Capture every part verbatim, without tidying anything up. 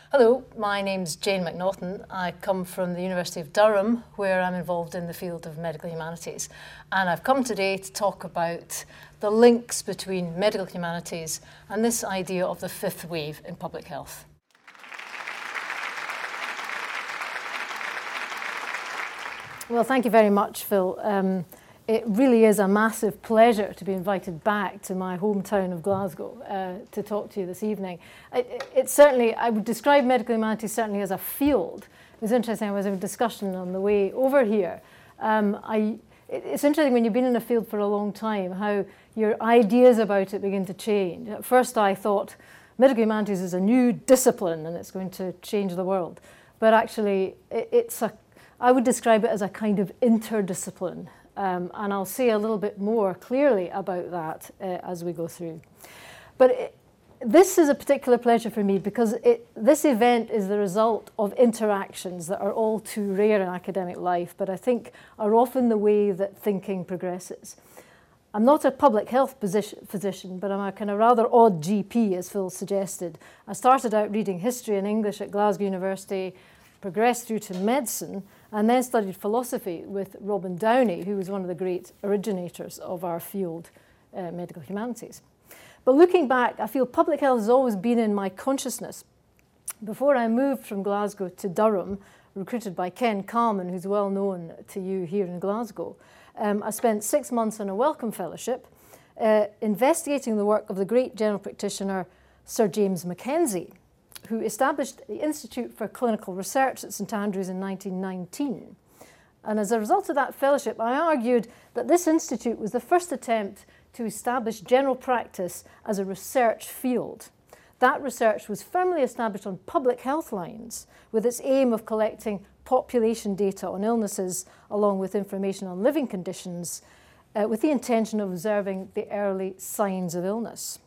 Hello, my name's Jane McNaughton. I come from the University of Durham, where I'm involved in the field of medical humanities. And I've come today to talk about the links between medical humanities and this idea of the fifth wave in public health. Well, thank you very much, Phil. Um, It really is a massive pleasure to be invited back to my hometown of Glasgow uh, to talk to you this evening. It, it certainly, I would describe medical humanities certainly as a field. It was interesting, I was having a discussion on the way over here. Um, I, it, it's interesting when you've been in a field for a long time, how your ideas about it begin to change. At first I thought medical humanities is a new discipline and it's going to change the world. But actually, it, it's a, I would describe it as a kind of interdiscipline. Um, and I'll say a little bit more clearly about that uh, as we go through. But it, this is a particular pleasure for me because it, this event is the result of interactions that are all too rare in academic life, but I think are often the way that thinking progresses. I'm not a public health position, physician, but I'm a kind of rather odd G P, as Phil suggested. I started out reading history and English at Glasgow University, progressed through to medicine, and then studied philosophy with Robin Downey, who was one of the great originators of our field, uh, medical humanities. But looking back, I feel public health has always been in my consciousness. Before I moved from Glasgow to Durham, recruited by Ken Kalman, who's well known to you here in Glasgow, um, I spent six months on a Wellcome Fellowship uh, investigating the work of the great general practitioner Sir James Mackenzie, who established the Institute for Clinical Research at St Andrews in nineteen nineteen. And as a result of that fellowship, I argued that this institute was the first attempt to establish general practice as a research field. That research was firmly established on public health lines, with its aim of collecting population data on illnesses, along with information on living conditions, uh, with the intention of observing the early signs of illness.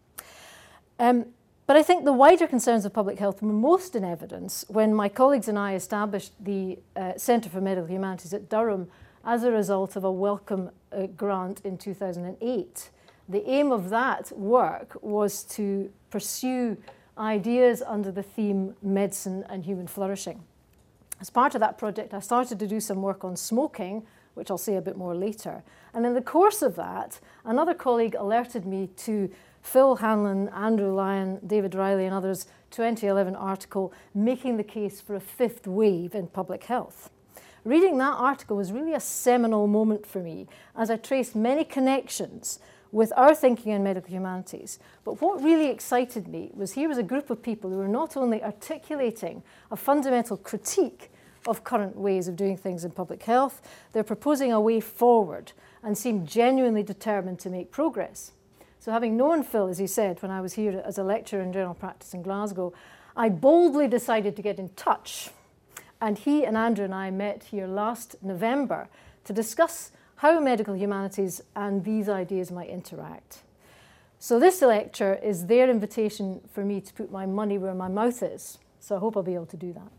Um, But I think the wider concerns of public health were most in evidence when my colleagues and I established the uh, Centre for Medical Humanities at Durham as a result of a Wellcome uh, grant in two thousand eight. The aim of that work was to pursue ideas under the theme medicine and human flourishing. As part of that project, I started to do some work on smoking, which I'll say a bit more later. And in the course of that, another colleague alerted me to Phil Hanlon, Andrew Lyon, David Riley and others' twenty eleven article making the case for a fifth wave in public health. Reading that article was really a seminal moment for me as I traced many connections with our thinking in medical humanities. But what really excited me was here was a group of people who were not only articulating a fundamental critique of current ways of doing things in public health, they're proposing a way forward and seemed genuinely determined to make progress. So having known Phil, as he said, when I was here as a lecturer in general practice in Glasgow, I boldly decided to get in touch. And he and Andrew and I met here last November to discuss how medical humanities and these ideas might interact. So this lecture is their invitation for me to put my money where my mouth is. So I hope I'll be able to do that.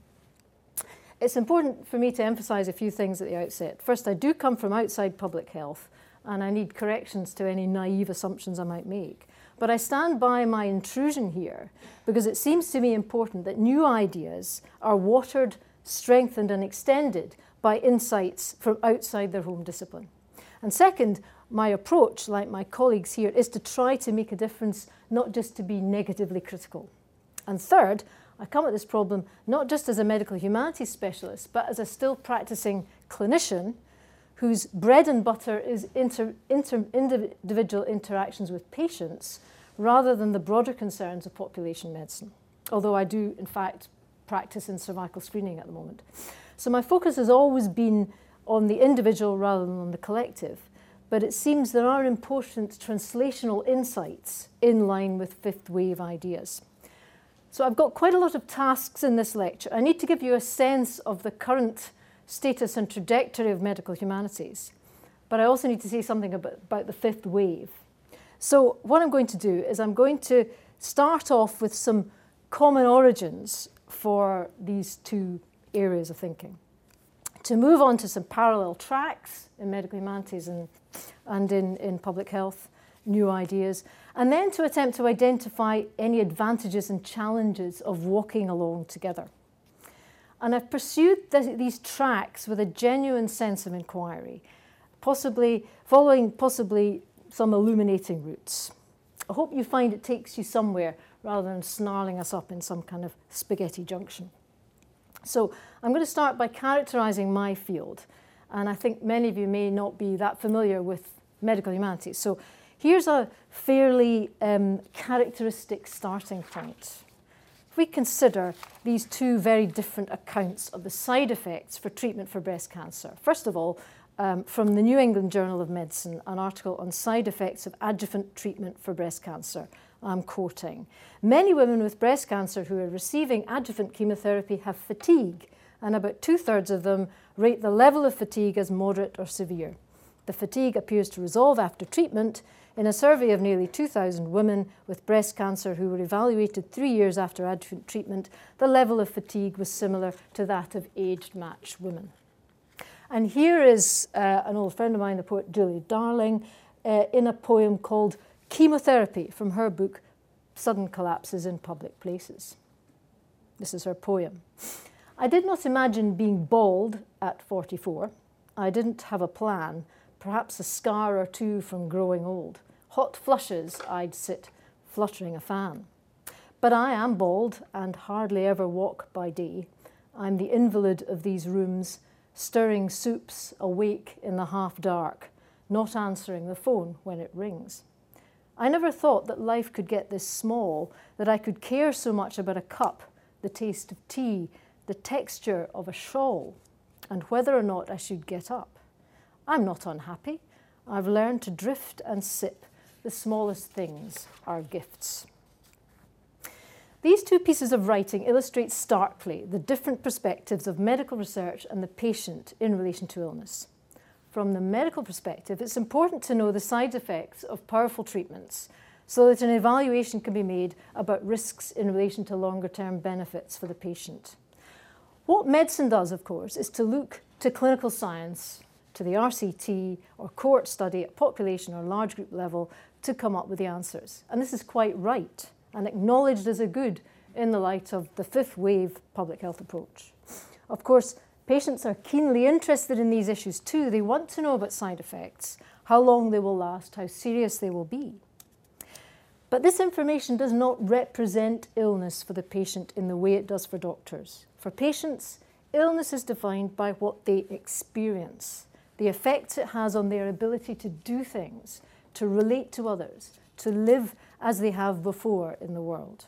It's important for me to emphasize a few things at the outset. First, I do come from outside public health, and I need corrections to any naive assumptions I might make. But I stand by my intrusion here because it seems to me important that new ideas are watered, strengthened and extended by insights from outside their home discipline. And second, my approach, like my colleagues here, is to try to make a difference, not just to be negatively critical. And third, I come at this problem not just as a medical humanities specialist, but as a still practicing clinician whose bread and butter is inter, inter, individual interactions with patients rather than the broader concerns of population medicine, although I do, in fact, practice in cervical screening at the moment. So my focus has always been on the individual rather than on the collective, but it seems there are important translational insights in line with fifth wave ideas. So I've got quite a lot of tasks in this lecture. I need to give you a sense of the current status and trajectory of medical humanities, but I also need to say something about, about the fifth wave. So what I'm going to do is I'm going to start off with some common origins for these two areas of thinking, to move on to some parallel tracks in medical humanities and, and in, in public health, new ideas, and then to attempt to identify any advantages and challenges of walking along together. And I've pursued th- these tracks with a genuine sense of inquiry, possibly following possibly some illuminating routes. I hope you find it takes you somewhere rather than snarling us up in some kind of spaghetti junction. So I'm going to start by characterising my field, and I think many of you may not be that familiar with medical humanities. So here's a fairly um, characteristic starting point. If we consider these two very different accounts of the side effects for treatment for breast cancer. First of all, um, from the New England Journal of Medicine, an article on side effects of adjuvant treatment for breast cancer. I'm quoting, "Many women with breast cancer who are receiving adjuvant chemotherapy have fatigue, and about two-thirds of them rate the level of fatigue as moderate or severe. The fatigue appears to resolve after treatment. In a survey of nearly two thousand women with breast cancer who were evaluated three years after adjuvant treatment, the level of fatigue was similar to that of age-matched women." And here is uh, an old friend of mine, the poet Julia Darling, uh, in a poem called Chemotherapy, from her book Sudden Collapses in Public Places. This is her poem. "I did not imagine being bald at forty-four. I didn't have a plan, perhaps a scar or two from growing old. Hot flushes, I'd sit fluttering a fan. But I am bald and hardly ever walk by day. I'm the invalid of these rooms, stirring soups awake in the half dark, not answering the phone when it rings. I never thought that life could get this small, that I could care so much about a cup, the taste of tea, the texture of a shawl, and whether or not I should get up. I'm not unhappy. I've learned to drift and sip. The smallest things are gifts." These two pieces of writing illustrate starkly the different perspectives of medical research and the patient in relation to illness. From the medical perspective, it's important to know the side effects of powerful treatments so that an evaluation can be made about risks in relation to longer-term benefits for the patient. What medicine does, of course, is to look to clinical science, to the R C T or cohort study at population or large group level to come up with the answers. And this is quite right and acknowledged as a good in the light of the fifth wave public health approach. Of course, patients are keenly interested in these issues too. They want to know about side effects, how long they will last, how serious they will be. But this information does not represent illness for the patient in the way it does for doctors. For patients, illness is defined by what they experience, the effects it has on their ability to do things, to relate to others, to live as they have before in the world.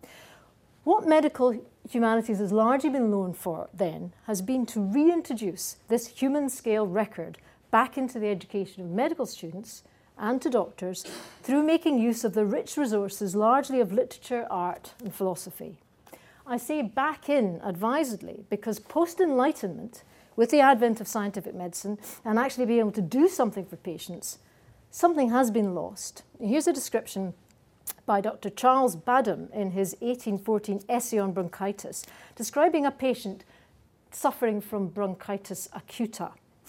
What medical humanities has largely been known for then has been to reintroduce this human scale record back into the education of medical students and to doctors through making use of the rich resources largely of literature, art and philosophy. I say back in advisedly because post-Enlightenment, with the advent of scientific medicine and actually being able to do something for patients, something has been lost. Here's a description by Doctor Charles Badham in his eighteen fourteen essay on bronchitis, describing a patient suffering from bronchitis acuta.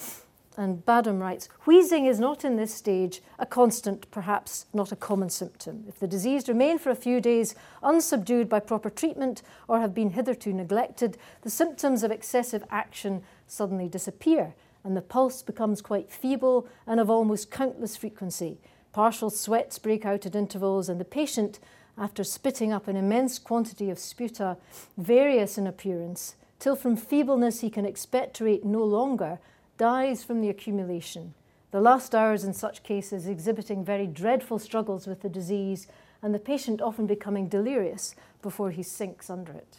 And Badham writes, "Wheezing is not in this stage a constant, perhaps not a common symptom. If the disease remain for a few days unsubdued by proper treatment or have been hitherto neglected, the symptoms of excessive action suddenly disappear and the pulse becomes quite feeble and of almost countless frequency. Partial sweats break out at intervals and the patient, after spitting up an immense quantity of sputa, various in appearance, till from feebleness he can expectorate no longer, dies from the accumulation, the last hours in such cases exhibiting very dreadful struggles with the disease and the patient often becoming delirious before he sinks under it."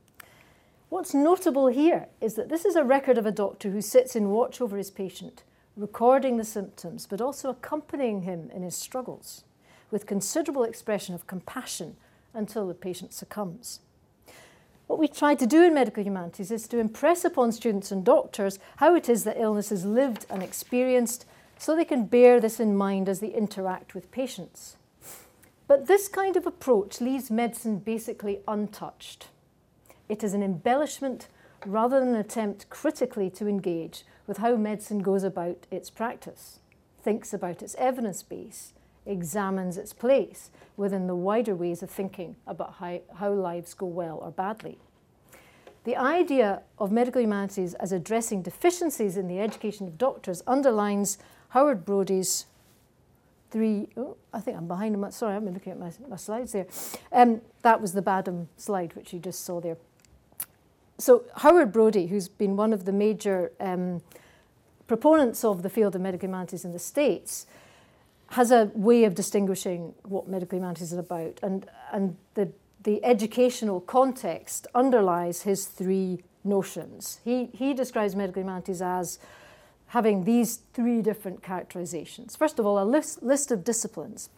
What's notable here is that this is a record of a doctor who sits in watch over his patient, recording the symptoms, but also accompanying him in his struggles, with considerable expression of compassion until the patient succumbs. What we try to do in medical humanities is to impress upon students and doctors how it is that illness is lived and experienced so they can bear this in mind as they interact with patients. But this kind of approach leaves medicine basically untouched. It is an embellishment rather than an attempt critically to engage with how medicine goes about its practice, thinks about its evidence base, examines its place within the wider ways of thinking about how, how lives go well or badly. The idea of medical humanities as addressing deficiencies in the education of doctors underlines Howard Brody's three, oh, I think I'm behind him, sorry, I've been looking at my, my slides there. Um, that was the Badham slide, which you just saw there. So Howard Brody, who's been one of the major um, proponents of the field of medical humanities in the States, has a way of distinguishing what medical humanities is about, and, and the, the educational context underlies his three notions. He, he describes medical humanities as having these three different characterizations. First of all, a list, list of disciplines.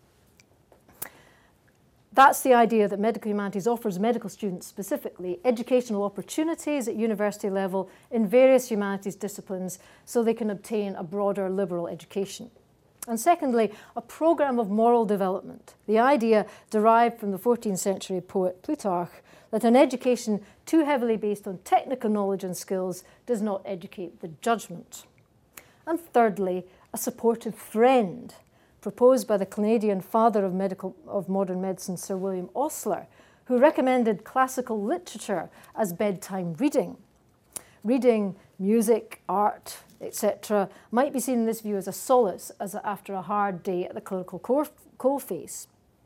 That's the idea that medical humanities offers medical students specifically educational opportunities at university level in various humanities disciplines so they can obtain a broader liberal education. And secondly, a program of moral development, the idea derived from the fourteenth century poet Plutarch that an education too heavily based on technical knowledge and skills does not educate the judgment. And thirdly, a supportive friend, proposed by the Canadian father of, medical, of modern medicine, Sir William Osler, who recommended classical literature as bedtime reading. Reading, music, art, et cetera might be seen in this view as a solace as a, after a hard day at the clinical coalface.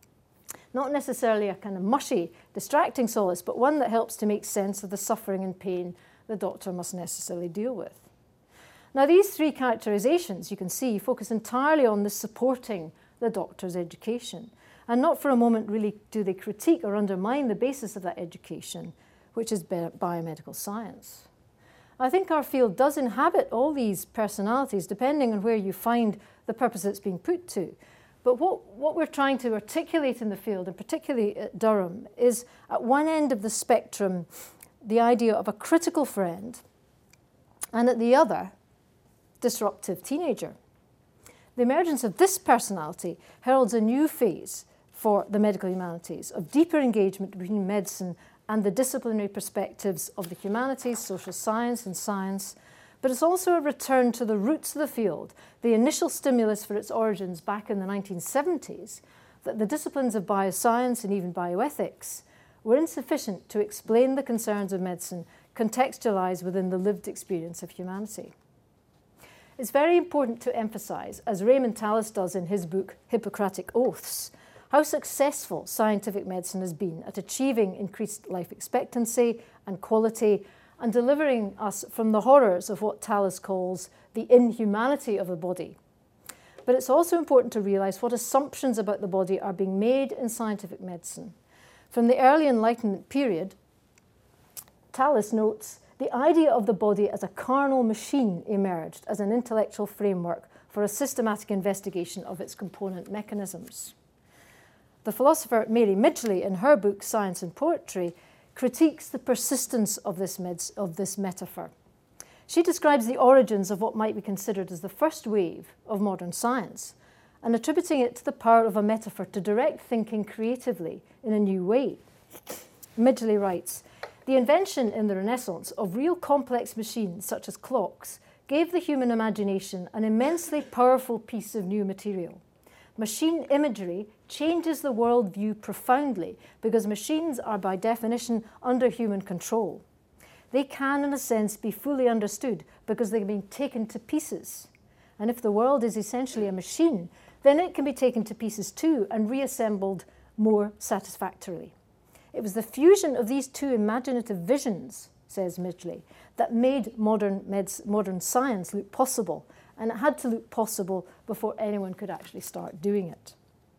Not necessarily a kind of mushy, distracting solace, but one that helps to make sense of the suffering and pain the doctor must necessarily deal with. Now, these three characterizations, you can see, focus entirely on the supporting the doctor's education. And not for a moment really do they critique or undermine the basis of that education, which is biomedical science. I think our field does inhabit all these personalities, depending on where you find the purpose it's being put to. But what, what we're trying to articulate in the field, and particularly at Durham, is at one end of the spectrum, the idea of a critical friend, and at the other, disruptive teenager. The emergence of this personality heralds a new phase for the medical humanities of deeper engagement between medicine and the disciplinary perspectives of the humanities, social science and science, but it's also a return to the roots of the field, the initial stimulus for its origins back in the nineteen seventies, that the disciplines of bioscience and even bioethics were insufficient to explain the concerns of medicine contextualized within the lived experience of humanity. It's very important to emphasize, as Raymond Tallis does in his book Hippocratic Oaths, how successful scientific medicine has been at achieving increased life expectancy and quality and delivering us from the horrors of what Tallis calls the inhumanity of the body. But it's also important to realize what assumptions about the body are being made in scientific medicine. From the early Enlightenment period, Tallis notes the idea of the body as a carnal machine emerged as an intellectual framework for a systematic investigation of its component mechanisms. The philosopher Mary Midgley, in her book Science and Poetry, critiques the persistence of this, med- of this metaphor. She describes the origins of what might be considered as the first wave of modern science, and attributing it to the power of a metaphor to direct thinking creatively in a new way. Midgley writes, "The invention in the Renaissance of real complex machines such as clocks gave the human imagination an immensely powerful piece of new material. Machine imagery changes the worldview profoundly because machines are by definition under human control. They can, in a sense, be fully understood because they've been taken to pieces. And if the world is essentially a machine, then it can be taken to pieces too and reassembled more satisfactorily. It was the fusion of these two imaginative visions," says Midgley, "that made modern, meds- modern science look possible, and it had to look possible before anyone could actually start doing it."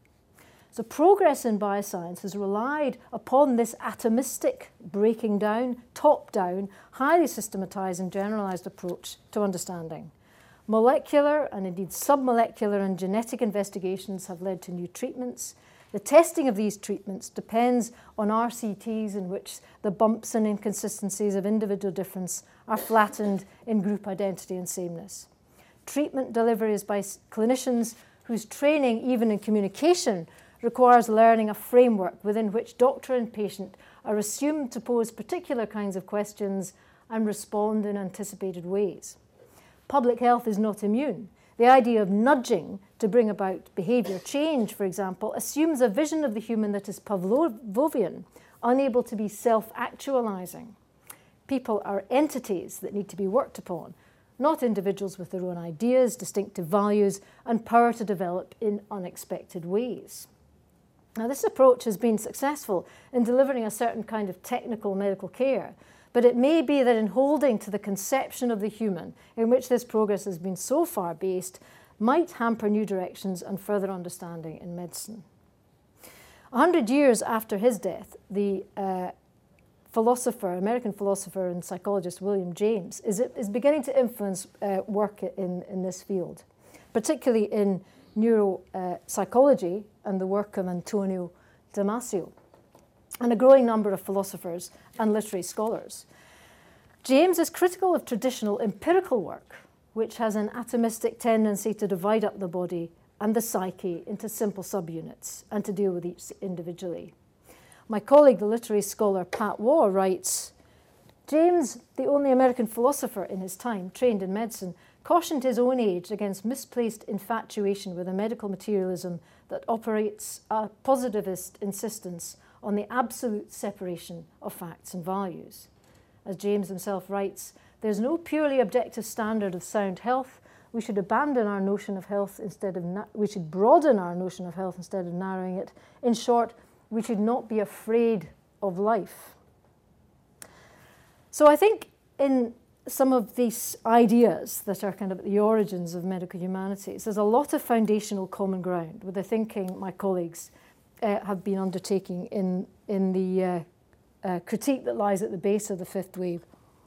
So progress in bioscience has relied upon this atomistic, breaking down, top-down, highly systematized and generalized approach to understanding. Molecular and indeed submolecular and genetic investigations have led to new treatments. The testing of these treatments depends on R C Ts in which the bumps and inconsistencies of individual difference are flattened in group identity and sameness. Treatment delivery is by clinicians whose training, even in communication, requires learning a framework within which doctor and patient are assumed to pose particular kinds of questions and respond in anticipated ways. Public health is not immune. The idea of nudging to bring about behaviour change, for example, assumes a vision of the human that is Pavlovian, unable to be self-actualising. People are entities that need to be worked upon, not individuals with their own ideas, distinctive values, and power to develop in unexpected ways. Now, this approach has been successful in delivering a certain kind of technical medical care, but it may be that in holding to the conception of the human, in which this progress has been so far based, might hamper new directions and further understanding in medicine. A hundred years after his death, the uh, philosopher, American philosopher and psychologist William James is, is beginning to influence uh, work in, in this field, particularly in neuropsychology uh, and the work of Antonio Damasio, and a growing number of philosophers and literary scholars. James is critical of traditional empirical work, which has an atomistic tendency to divide up the body and the psyche into simple subunits and to deal with each individually. My colleague, the literary scholar Pat Waugh, writes, James, the only American philosopher in his time trained in medicine, cautioned his own age against misplaced infatuation with a medical materialism that operates a positivist insistence on the absolute separation of facts and values. As James himself writes, there's no purely objective standard of sound health. We should abandon our notion of health instead of, na- we should broaden our notion of health instead of narrowing it. In short, we should not be afraid of life. So I think in some of these ideas that are kind of at the origins of medical humanities, there's a lot of foundational common ground with the thinking my colleagues uh, have been undertaking in, in the uh, uh, critique that lies at the base of the fifth wave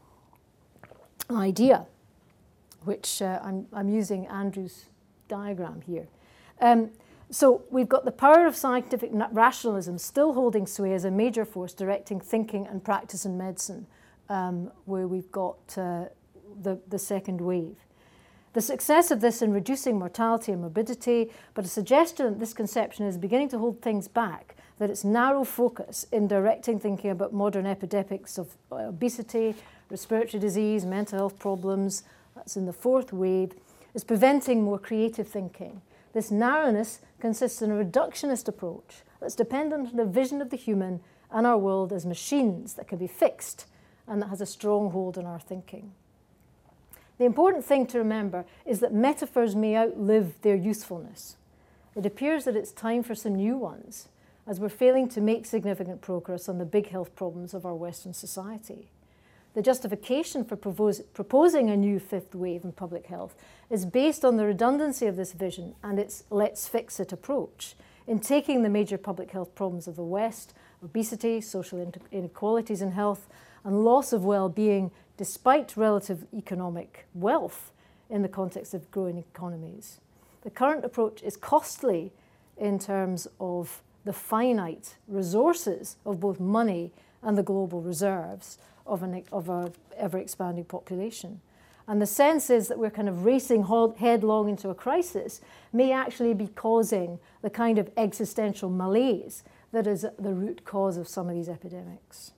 idea, which uh, I'm, I'm using Andrew's diagram here. Um, So we've got the power of scientific rationalism still holding sway as a major force directing thinking and practice in medicine, um, where we've got uh, the, the second wave. The success of this in reducing mortality and morbidity, but a suggestion that this conception is beginning to hold things back, that its narrow focus in directing thinking about modern epidemics of obesity, respiratory disease, mental health problems, that's in the fourth wave, is preventing more creative thinking. This narrowness consists in a reductionist approach that's dependent on a vision of the human and our world as machines that can be fixed and that has a strong hold on our thinking. The important thing to remember is that metaphors may outlive their usefulness. It appears that it's time for some new ones, as we're failing to make significant progress on the big health problems of our Western society. The justification for propose, proposing a new fifth wave in public health is based on the redundancy of this vision and its let's fix it approach in taking the major public health problems of the West, obesity, social inequalities in health, and loss of well-being despite relative economic wealth in the context of growing economies. The current approach is costly in terms of the finite resources of both money and the global reserves of an of our ever-expanding population. And the sense is that we're kind of racing headlong into a crisis may actually be causing the kind of existential malaise that is the root cause of some of these epidemics.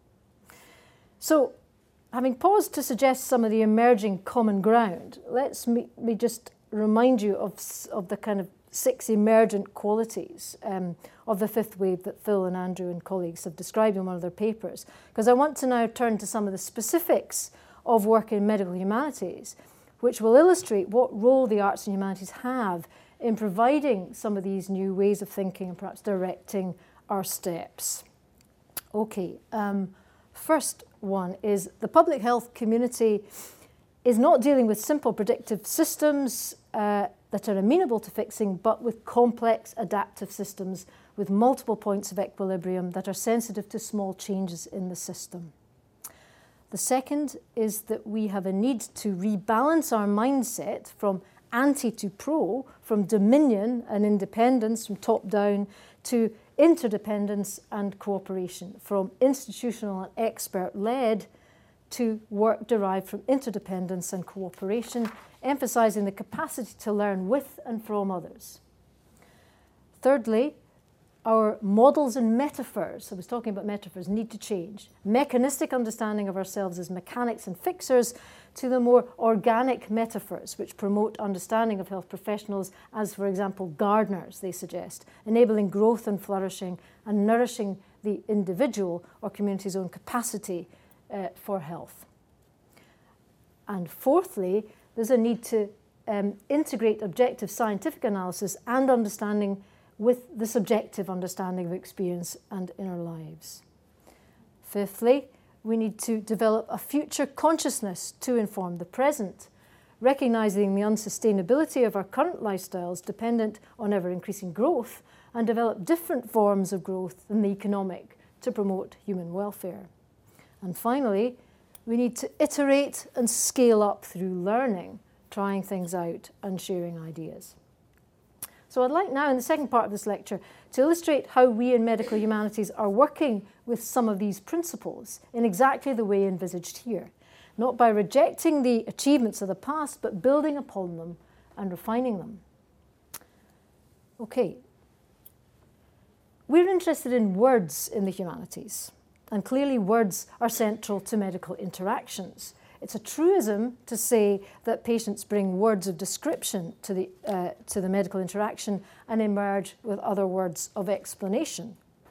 So, having paused to suggest some of the emerging common ground, let's me, me just remind you of, of the kind of six emergent qualities um, of the fifth wave that Phil and Andrew and colleagues have described in one of their papers, because I want to now turn to some of the specifics of work in medical humanities, which will illustrate what role the arts and humanities have in providing some of these new ways of thinking and perhaps directing our steps. Okay, um, first one is the public health community is not dealing with simple predictive systems uh, that are amenable to fixing, but with complex adaptive systems with multiple points of equilibrium that are sensitive to small changes in the system. The second is that we have a need to rebalance our mindset from anti to pro, from dominion and independence, from top down, to interdependence and cooperation, from institutional and expert-led to work derived from interdependence and cooperation, emphasizing the capacity to learn with and from others. Thirdly, Our models and metaphors, I was talking about metaphors, need to change. Mechanistic understanding of ourselves as mechanics and fixers to the more organic metaphors which promote understanding of health professionals as, for example, gardeners, they suggest, enabling growth and flourishing and nourishing the individual or community's own capacity uh, for health. And fourthly, there's a need to um, integrate objective scientific analysis and understanding with the subjective understanding of experience and inner lives. Fifthly, we need to develop a future consciousness to inform the present, recognizing the unsustainability of our current lifestyles dependent on ever-increasing growth, and develop different forms of growth than the economic to promote human welfare. And finally, we need to iterate and scale up through learning, trying things out and sharing ideas. So I'd like now, in the second part of this lecture, to illustrate how we in medical humanities are working with some of these principles in exactly the way envisaged here, not by rejecting the achievements of the past, but building upon them and refining them. Okay. We're interested in words in the humanities, and clearly words are central to medical interactions. It's a truism to say that patients bring words of description to the, uh, to the medical interaction and emerge with other words of explanation.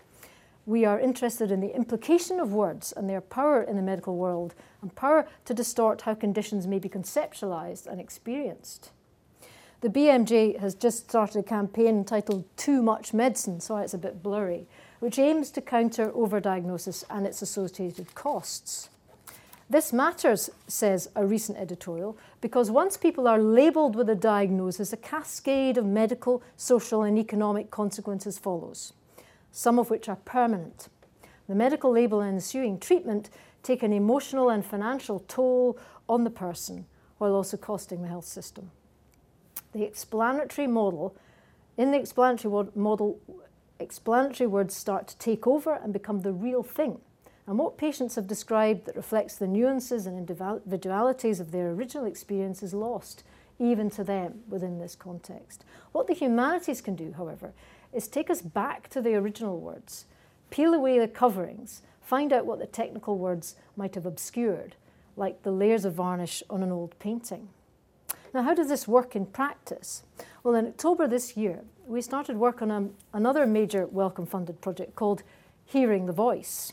We are interested in the implication of words and their power in the medical world and power to distort how conditions may be conceptualized and experienced. The B M J has just started a campaign entitled Too Much Medicine, sorry it's a bit blurry, which aims to counter overdiagnosis and its associated costs. This matters, says a recent editorial, because once people are labelled with a diagnosis, a cascade of medical, social and economic consequences follows, some of which are permanent. The medical label and ensuing treatment take an emotional and financial toll on the person, while also costing the health system. The explanatory model, in the explanatory model, explanatory words start to take over and become the real thing. And what patients have described that reflects the nuances and individualities of their original experience is lost, even to them, within this context. What the humanities can do, however, is take us back to the original words, peel away the coverings, find out what the technical words might have obscured, like the layers of varnish on an old painting. Now, how does this work in practice? Well, in October this year, we started work on a, another major Wellcome-funded project called Hearing the Voice.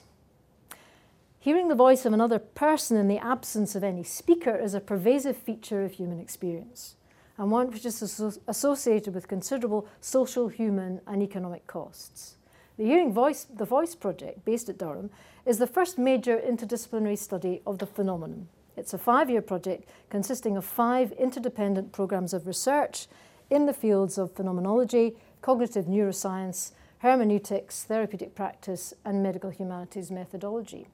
Hearing the voice of another person in the absence of any speaker is a pervasive feature of human experience, and one which is associated with considerable social, human and economic costs. The Hearing Voice, the Voice Project, based at Durham, is the first major interdisciplinary study of the phenomenon. It's a five-year project consisting of five interdependent programs of research in the fields of phenomenology, cognitive neuroscience, hermeneutics, therapeutic practice and medical humanities methodology.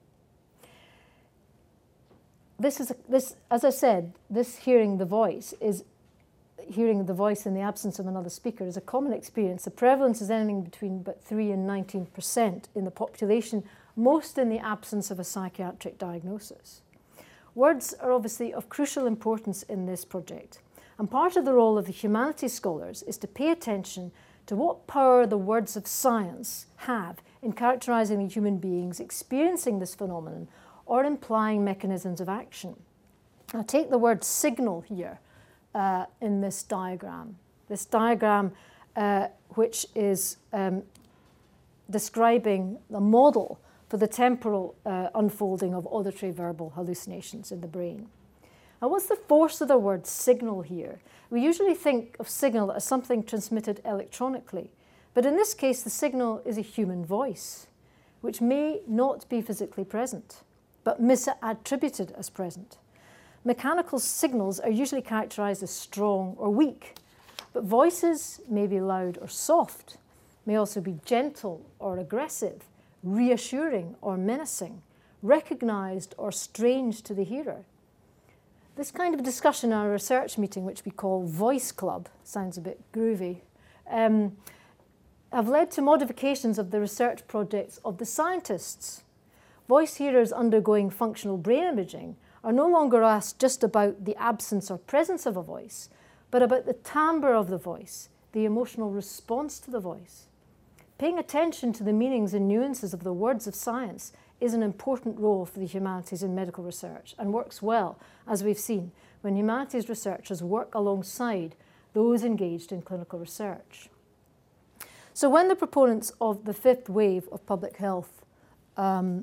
This is, a, this, as I said, this hearing the voice is hearing the voice in the absence of another speaker is a common experience. The prevalence is anything between about three and nineteen percent in the population, most in the absence of a psychiatric diagnosis. Words are obviously of crucial importance in this project, and part of the role of the humanities scholars is to pay attention to what power the words of science have in characterizing the human beings experiencing this phenomenon or implying mechanisms of action. Now take the word signal here uh, in this diagram. This diagram uh, which is um, describing the model for the temporal uh, unfolding of auditory verbal hallucinations in the brain. Now what's the force of the word signal here? We usually think of signal as something transmitted electronically, but in this case the signal is a human voice, which may not be physically present, but misattributed as present. Mechanical signals are usually characterized as strong or weak, but voices may be loud or soft, may also be gentle or aggressive, reassuring or menacing, recognized or strange to the hearer. This kind of discussion in our research meeting, which we call Voice Club, sounds a bit groovy, um, have led to modifications of the research projects of the scientists. Voice hearers undergoing functional brain imaging are no longer asked just about the absence or presence of a voice, but about the timbre of the voice, the emotional response to the voice. paying attention to the meanings and nuances of the words of science is an important role for the humanities in medical research and works well, as we've seen, when humanities researchers work alongside those engaged in clinical research. So when the proponents of the fifth wave of public health um,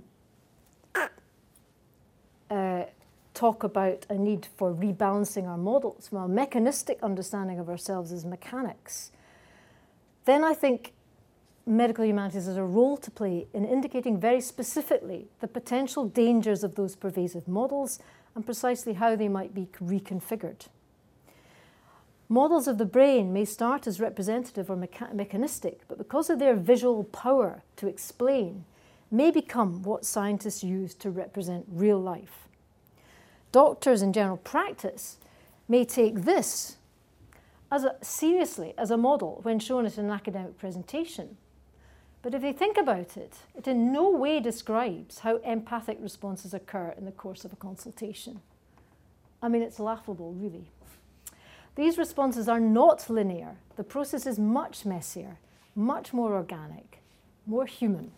uh, talk about a need for rebalancing our models from a mechanistic understanding of ourselves as mechanics, then I think medical humanities has a role to play in indicating very specifically the potential dangers of those pervasive models and precisely how they might be reconfigured. Models of the brain may start as representative or mecha- mechanistic, but because of their visual power to explain, may become what scientists use to represent real life. Doctors in general practice may take this as a, seriously as a model when shown at an academic presentation. But if they think about it, it in no way describes how empathic responses occur in the course of a consultation. I mean, it's laughable, really. These responses are not linear. The process is much messier, much more organic, more human.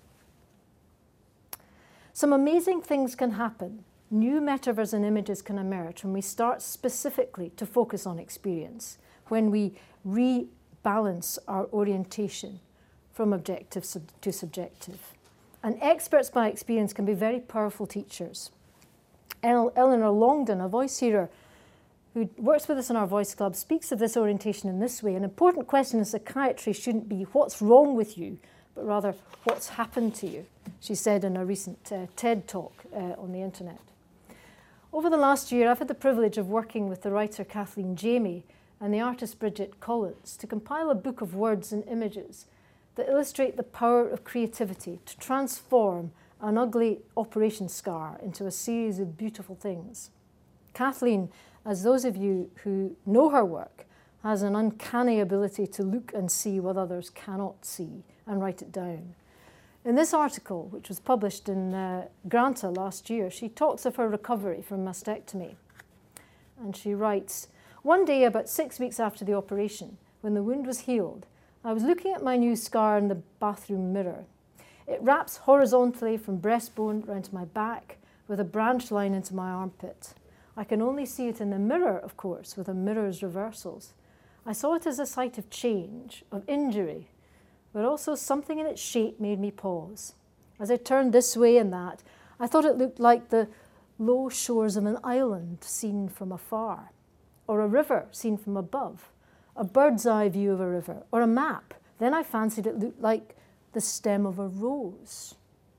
Some amazing things can happen. New metaphors and images can emerge when we start specifically to focus on experience, when we rebalance our orientation from objective sub- to subjective. And experts by experience can be very powerful teachers. El- Eleanor Longden, a voice hearer who works with us in our Voice Club, speaks of this orientation in this way. An important question in psychiatry shouldn't be what's wrong with you, but rather what's happened to you, she said in a recent uh, TED talk uh, on the internet. Over the last year, I've had the privilege of working with the writer Kathleen Jamie and the artist Bridget Collins to compile a book of words and images that illustrate the power of creativity to transform an ugly operation scar into a series of beautiful things. Kathleen, as those of you who know her work, has an uncanny ability to look and see what others cannot see and write it down. In this article, which was published in uh, Granta last year, she talks of her recovery from mastectomy. And she writes, "One day, about six weeks after the operation, when the wound was healed, I was looking at my new scar in the bathroom mirror. It wraps horizontally from breastbone round to my back with a branch line into my armpit. I can only see it in the mirror, of course, with a mirror's reversals. I saw it as a site of change, of injury, but also something in its shape made me pause. As I turned this way and that, I thought it looked like the low shores of an island seen from afar, or a river seen from above, a bird's eye view of a river, or a map. Then I fancied it looked like the stem of a rose.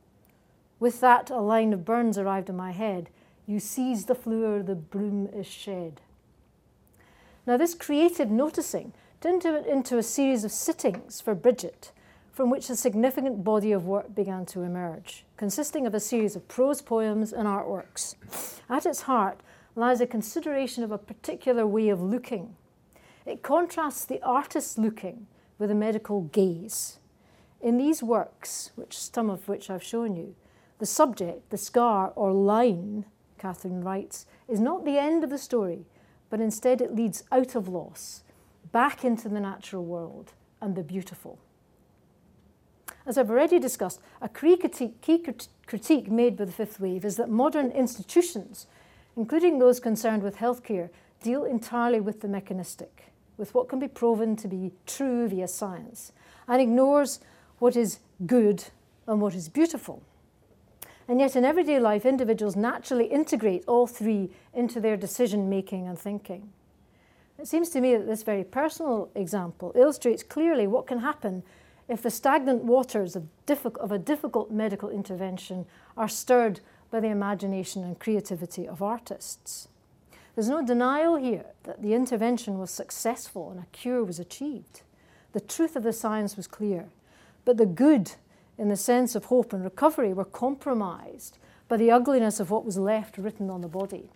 With that, a line of burns arrived in my head. You seize the floor, the broom is shed." Now this created noticing turned into a series of sittings for Bridget, from which a significant body of work began to emerge, consisting of a series of prose poems and artworks. At its heart lies a consideration of a particular way of looking. It contrasts the artist's looking with a medical gaze. In these works, which some of which I've shown you, the subject, the scar or line, Kathleen writes, is not the end of the story, but instead it leads out of loss, back into the natural world and the beautiful. As I've already discussed, a key critique, key critique made by the fifth wave is that modern institutions, including those concerned with healthcare, deal entirely with the mechanistic, with what can be proven to be true via science, and ignores what is good and what is beautiful. And yet in everyday life, individuals naturally integrate all three into their decision-making and thinking. It seems to me that this very personal example illustrates clearly what can happen if the stagnant waters of, diffi- of a difficult medical intervention are stirred by the imagination and creativity of artists. There's no denial here that the intervention was successful and a cure was achieved. The truth of the science was clear, but the good in the sense of hope and recovery were compromised by the ugliness of what was left written on the body.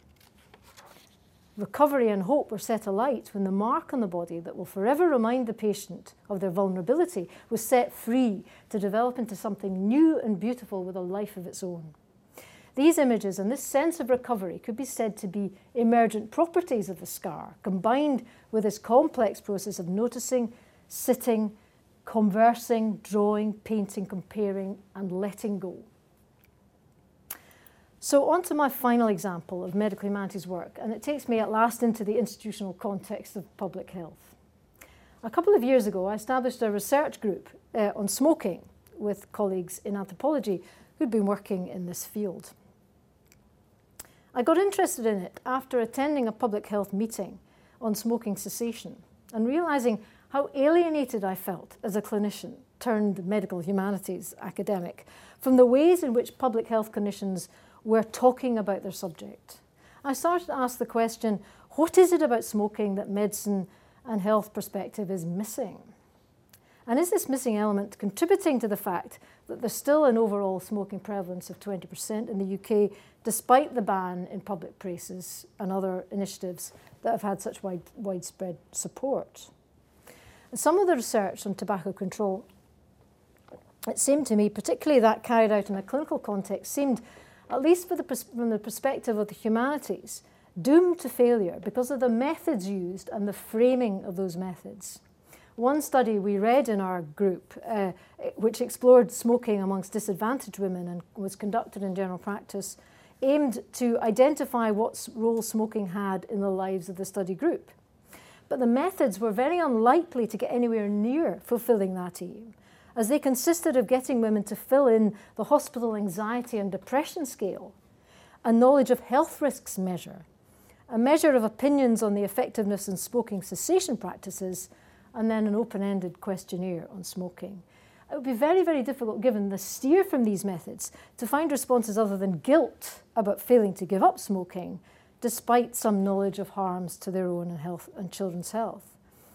Recovery and hope were set alight when the mark on the body that will forever remind the patient of their vulnerability was set free to develop into something new and beautiful with a life of its own. These images and this sense of recovery could be said to be emergent properties of the scar, combined with this complex process of noticing, sitting, conversing, drawing, painting, comparing, and letting go. So on to my final example of medical humanities work, and it takes me at last into the institutional context of public health. A couple of years ago, I established a research group uh, on smoking with colleagues in anthropology who'd been working in this field. I got interested in it after attending a public health meeting on smoking cessation and realising how alienated I felt as a clinician turned medical humanities academic from the ways in which public health clinicians were talking about their subject. I started to ask the question, what is it about smoking that medicine and health perspective is missing? And is this missing element contributing to the fact that there's still an overall smoking prevalence of twenty percent in the U K, despite the ban in public places and other initiatives that have had such wide, widespread support? And some of the research on tobacco control, it seemed to me, particularly that carried out in a clinical context, seemed, at least for the, from the perspective of the humanities, doomed to failure because of the methods used and the framing of those methods. One study we read in our group, uh, which explored smoking amongst disadvantaged women and was conducted in general practice, aimed to identify what role smoking had in the lives of the study group. But the methods were very unlikely to get anywhere near fulfilling that aim, as they consisted of getting women to fill in the hospital anxiety and depression scale, a knowledge of health risks measure, a measure of opinions on the effectiveness in smoking cessation practices, and then an open-ended questionnaire on smoking. It would be very, very difficult, given the steer from these methods, to find responses other than guilt about failing to give up smoking, despite some knowledge of harms to their own and health and children's health.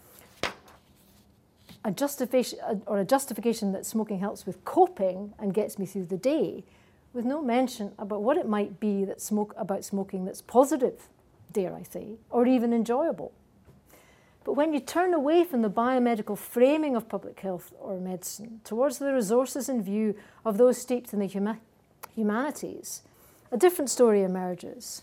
A justification, or a justification that smoking helps with coping and gets me through the day, with no mention about what it might be that smoke about smoking that's positive, dare I say, or even enjoyable. But when you turn away from the biomedical framing of public health or medicine towards the resources in view of those steeped in the huma- humanities, a different story emerges.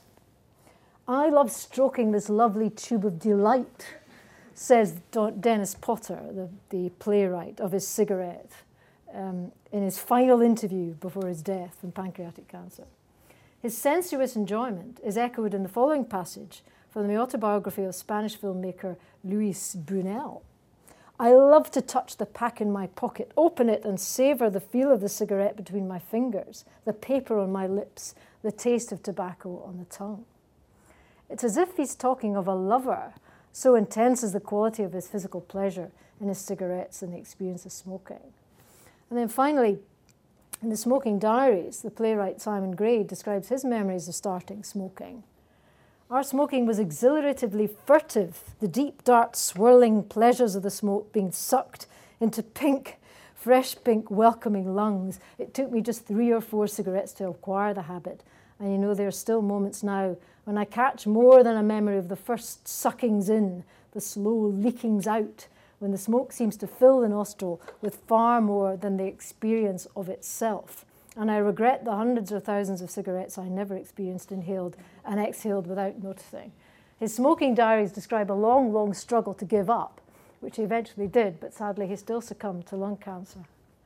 I love stroking this lovely tube of delight, says Dennis Potter, the, the playwright, of his cigarette um, in his final interview before his death from pancreatic cancer. His sensuous enjoyment is echoed in the following passage from the autobiography of Spanish filmmaker Luis Buñuel. I love to touch the pack in my pocket, open it and savour the feel of the cigarette between my fingers, the paper on my lips, the taste of tobacco on the tongue. It's as if he's talking of a lover, so intense is the quality of his physical pleasure in his cigarettes and the experience of smoking. And then finally, in the Smoking Diaries, the playwright Simon Gray describes his memories of starting smoking. Our smoking was exhilaratively furtive, the deep, dark, swirling pleasures of the smoke being sucked into pink, fresh pink, welcoming lungs. It took me just three or four cigarettes to acquire the habit. And you know, there are still moments now when I catch more than a memory of the first suckings in, the slow leakings out, when the smoke seems to fill the nostril with far more than the experience of itself. And I regret the hundreds or thousands of cigarettes I never experienced, inhaled and exhaled without noticing. His Smoking Diaries describe a long, long struggle to give up, which he eventually did, but sadly he still succumbed to lung cancer.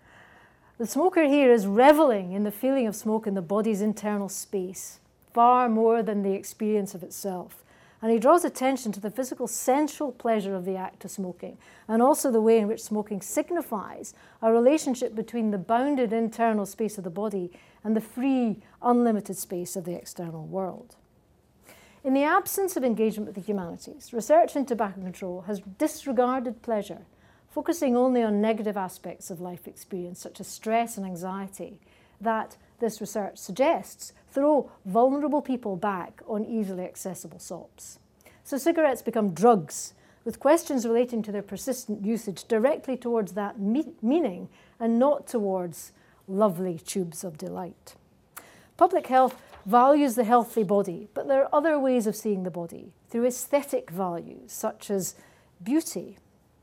The smoker here is reveling in the feeling of smoke in the body's internal space, far more than the experience of itself. And he draws attention to the physical sensual pleasure of the act of smoking, and also the way in which smoking signifies a relationship between the bounded internal space of the body and the free, unlimited space of the external world. In the absence of engagement with the humanities, research in tobacco control has disregarded pleasure, focusing only on negative aspects of life experience, such as stress and anxiety, that this research suggests throw vulnerable people back on easily accessible S O Ps. So cigarettes become drugs, with questions relating to their persistent usage directly towards that me- meaning and not towards lovely tubes of delight. Public health values the healthy body, but there are other ways of seeing the body, through aesthetic values, such as beauty,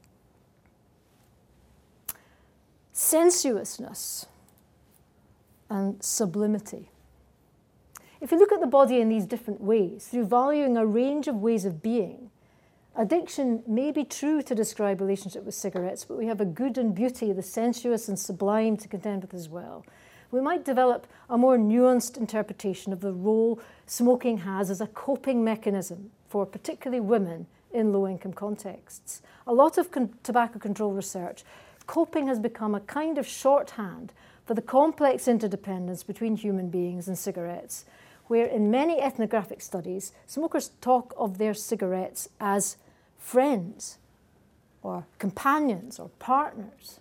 sensuousness, and sublimity. If you look at the body in these different ways, through valuing a range of ways of being, Addiction may be true to describe relationship with cigarettes, but we have a good and beauty, the sensuous and sublime, to contend with as well. We might develop a more nuanced interpretation of the role smoking has as a coping mechanism for particularly women in low-income contexts. A lot of con- tobacco control research, coping has become a kind of shorthand for the complex interdependence between human beings and cigarettes, where in many ethnographic studies, smokers talk of their cigarettes as friends or companions or partners.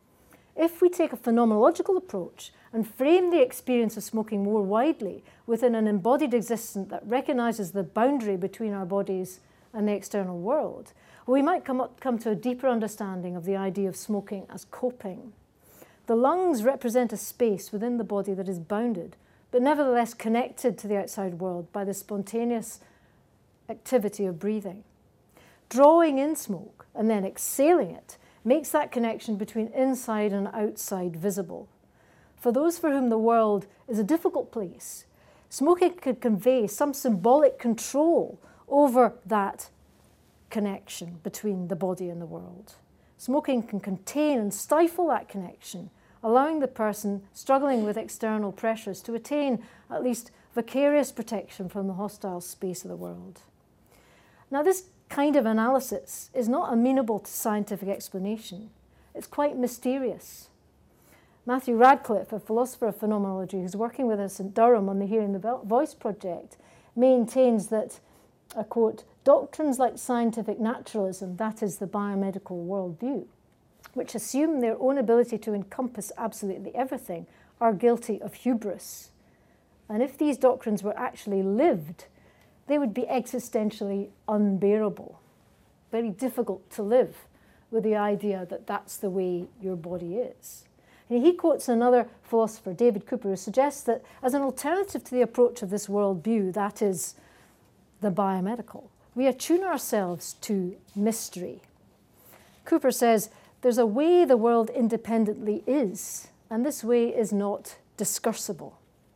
If we take a phenomenological approach and frame the experience of smoking more widely within an embodied existence that recognises the boundary between our bodies and the external world, we might come, up, come to a deeper understanding of the idea of smoking as coping. The lungs represent a space within the body that is bounded, but nevertheless connected to the outside world by the spontaneous activity of breathing. Drawing in smoke and then exhaling it makes that connection between inside and outside visible. For those for whom the world is a difficult place, smoking could convey some symbolic control over that connection between the body and the world. Smoking can contain and stifle that connection, allowing the person struggling with external pressures to attain at least vicarious protection from the hostile space of the world. Now, this kind of analysis is not amenable to scientific explanation. It's quite mysterious. Matthew Radcliffe, a philosopher of phenomenology who's working with us in Durham on the Hearing the Voice project, maintains that, I quote, doctrines like scientific naturalism, that is the biomedical worldview, which assume their own ability to encompass absolutely everything, are guilty of hubris. And if these doctrines were actually lived, they would be existentially unbearable. Very difficult to live with the idea that that's the way your body is. And he quotes another philosopher, David Cooper, who suggests that as an alternative to the approach of this worldview, that is the biomedical, we attune ourselves to mystery. Cooper says, there's a way the world independently is, and this way is not discursible.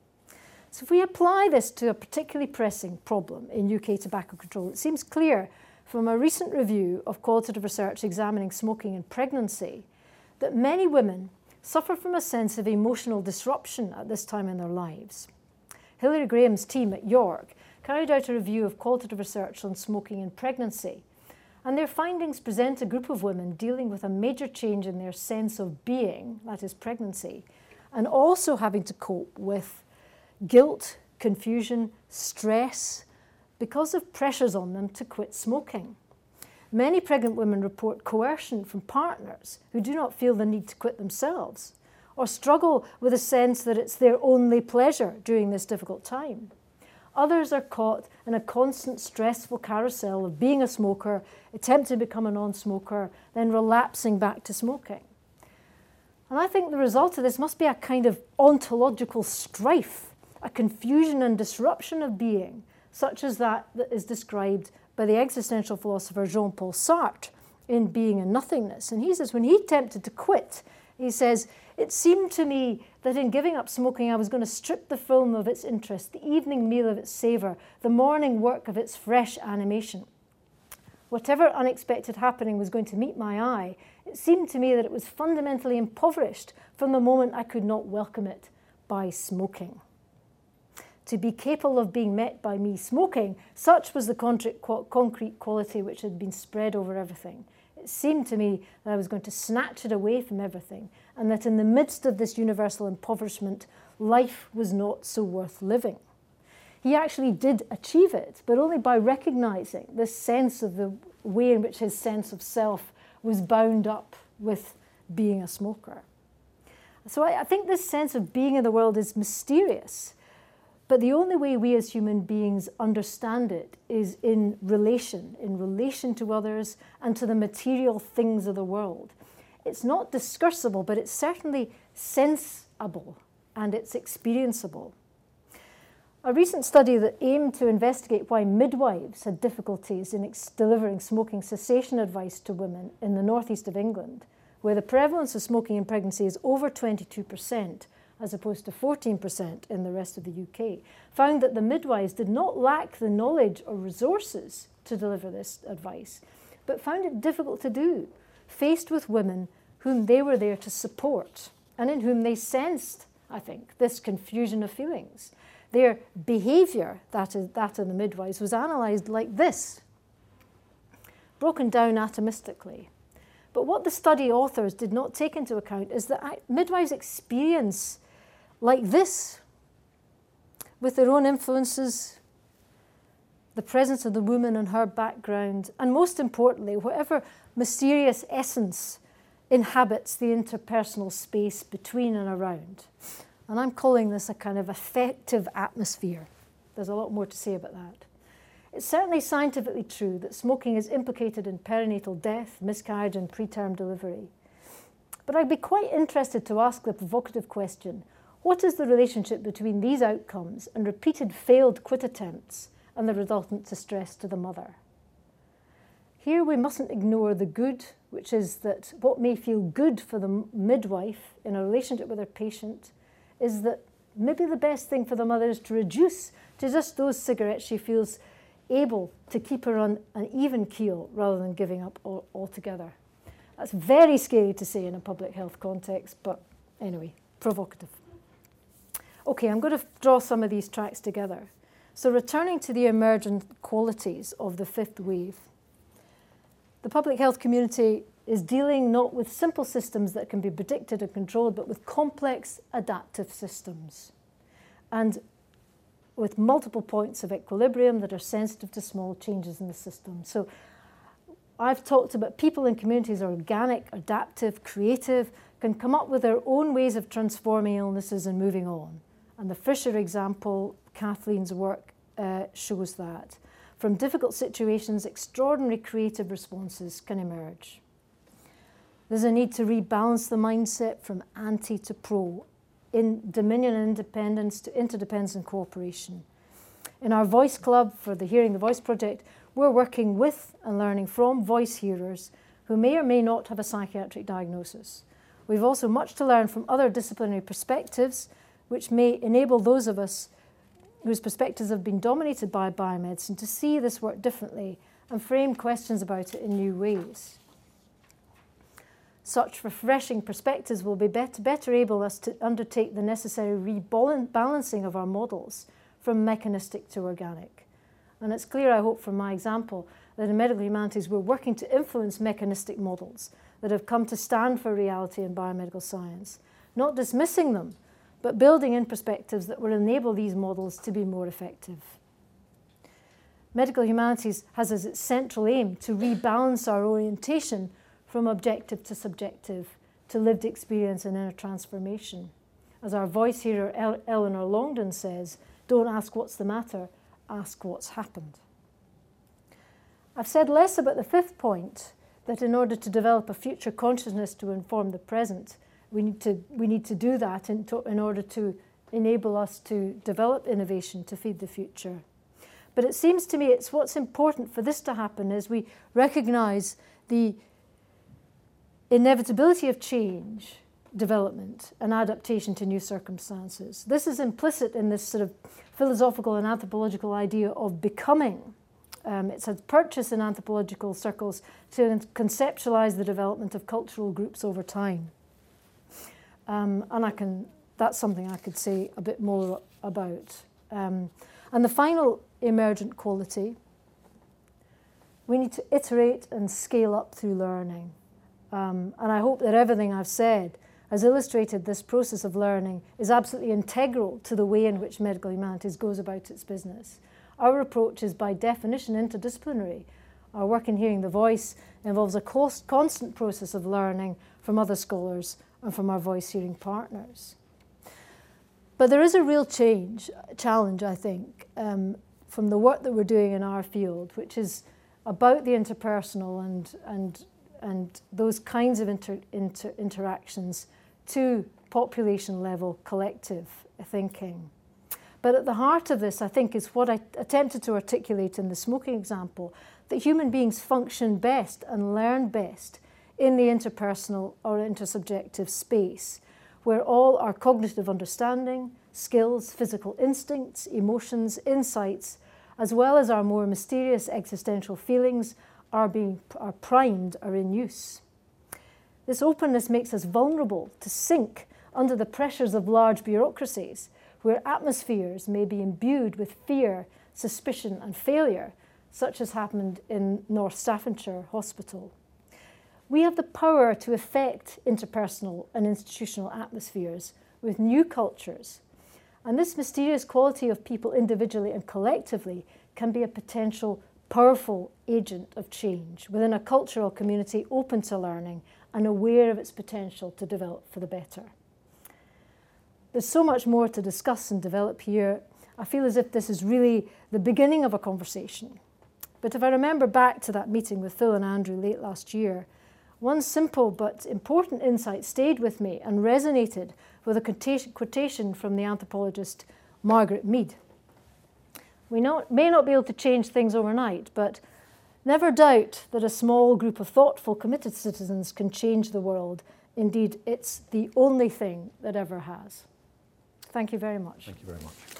So if we apply this to a particularly pressing problem in U K tobacco control, it seems clear from a recent review of qualitative research examining smoking in pregnancy that many women suffer from a sense of emotional disruption at this time in their lives. Hilary Graham's team at York carried out a review of qualitative research on smoking in pregnancy, and their findings present a group of women dealing with a major change in their sense of being, that is pregnancy, and also having to cope with guilt, confusion, stress, because of pressures on them to quit smoking. Many pregnant women report coercion from partners who do not feel the need to quit themselves, or struggle with a sense that it's their only pleasure during this difficult time. Others are caught in a constant stressful carousel of being a smoker, attempting to become a non-smoker, then relapsing back to smoking. And I think the result of this must be a kind of ontological strife, a confusion and disruption of being, such as that that is described by the existential philosopher Jean-Paul Sartre in Being and Nothingness. And he says when he attempted to quit, he says, it seemed to me that in giving up smoking, I was going to strip the film of its interest, the evening meal of its savour, the morning work of its fresh animation. Whatever unexpected happening was going to meet my eye, it seemed to me that it was fundamentally impoverished from the moment I could not welcome it by smoking. To be capable of being met by me smoking, such was the concrete quality which had been spread over everything. It seemed to me that I was going to snatch it away from everything, and that in the midst of this universal impoverishment, life was not so worth living. He actually did achieve it, but only by recognizing this sense of the way in which his sense of self was bound up with being a smoker. So I, I think this sense of being in the world is mysterious. But the only way we as human beings understand it is in relation, in relation to others and to the material things of the world. It's not discursible, but it's certainly sensible and it's experienceable. A recent study that aimed to investigate why midwives had difficulties in ex- delivering smoking cessation advice to women in the northeast of England, where the prevalence of smoking in pregnancy is over twenty-two percent, as opposed to fourteen percent in the rest of the U K, found that the midwives did not lack the knowledge or resources to deliver this advice, but found it difficult to do, faced with women whom they were there to support and in whom they sensed, I think, this confusion of feelings. Their behaviour, that is that of the midwives, was analysed like this, broken down atomistically. But what the study authors did not take into account is that midwives experience like this, with their own influences, the presence of the woman and her background, and most importantly, whatever mysterious essence inhabits the interpersonal space between and around. And I'm calling this a kind of affective atmosphere. There's a lot more to say about that. It's certainly scientifically true that smoking is implicated in perinatal death, miscarriage, and preterm delivery. But I'd be quite interested to ask the provocative question, what is the relationship between these outcomes and repeated failed quit attempts and the resultant distress to the mother? Here we mustn't ignore the good, which is that what may feel good for the midwife in a relationship with her patient is that maybe the best thing for the mother is to reduce to just those cigarettes she feels able to keep her on an even keel rather than giving up all, altogether. That's very scary to say in a public health context, but anyway, provocative. Okay, I'm going to draw some of these tracks together. So returning to the emergent qualities of the fifth wave, the public health community is dealing not with simple systems that can be predicted and controlled, but with complex adaptive systems. And with multiple points of equilibrium that are sensitive to small changes in the system. So I've talked about people in communities are organic, adaptive, creative, can come up with their own ways of transforming illnesses and moving on. And the Fisher example, Kathleen's work, uh, shows that. From difficult situations, extraordinary creative responses can emerge. There's a need to rebalance the mindset from anti to pro, in dominion and independence to interdependence and cooperation. In our Voice Club for the Hearing the Voice project, we're working with and learning from voice hearers who may or may not have a psychiatric diagnosis. We've also much to learn from other disciplinary perspectives, which may enable those of us whose perspectives have been dominated by biomedicine to see this work differently and frame questions about it in new ways. Such refreshing perspectives will be better, better able us to undertake the necessary rebalancing of our models from mechanistic to organic. And it's clear, I hope, from my example, that in medical humanities we're working to influence mechanistic models that have come to stand for reality in biomedical science, not dismissing them, but building in perspectives that will enable these models to be more effective. Medical humanities has as its central aim to rebalance our orientation from objective to subjective, to lived experience and inner transformation. As our voice hearer El- Eleanor Longden says, don't ask what's the matter, ask what's happened. I've said less about the fifth point, that in order to develop a future consciousness to inform the present, we need to, we need to do that in, to, in order to enable us to develop innovation to feed the future. But it seems to me it's what's important for this to happen is we recognise the inevitability of change, development, and adaptation to new circumstances. This is implicit in this sort of philosophical and anthropological idea of becoming. Um, it's a purchase in anthropological circles to conceptualize the development of cultural groups over time. Um, and I can, that's something I could say a bit more about. Um, and the final emergent quality, we need to iterate and scale up through learning. Um, and I hope that everything I've said has illustrated this process of learning is absolutely integral to the way in which medical humanities goes about its business. Our approach is by definition interdisciplinary. Our work in Hearing the Voice involves a cost, constant process of learning from other scholars and from our voice hearing partners. But there is a real change, challenge, I think, um, from the work that we're doing in our field, which is about the interpersonal and, and and those kinds of inter, inter, interactions to population-level collective thinking. But at the heart of this, I think, is what I attempted to articulate in the smoking example, that human beings function best and learn best in the interpersonal or intersubjective space, where all our cognitive understanding, skills, physical instincts, emotions, insights, as well as our more mysterious existential feelings are being are primed, are in use. This openness makes us vulnerable to sink under the pressures of large bureaucracies, where atmospheres may be imbued with fear, suspicion and failure, such as happened in North Staffordshire Hospital. We have the power to affect interpersonal and institutional atmospheres with new cultures, and this mysterious quality of people individually and collectively can be a potential powerful agent of change within a cultural community open to learning and aware of its potential to develop for the better. There's so much more to discuss and develop here. I feel as if this is really the beginning of a conversation. But if I remember back to that meeting with Phil and Andrew late last year, one simple but important insight stayed with me and resonated with a quotation from the anthropologist Margaret Mead. We not, may not be able to change things overnight, but never doubt that a small group of thoughtful, committed citizens can change the world. Indeed, it's the only thing that ever has. Thank you very much. Thank you very much.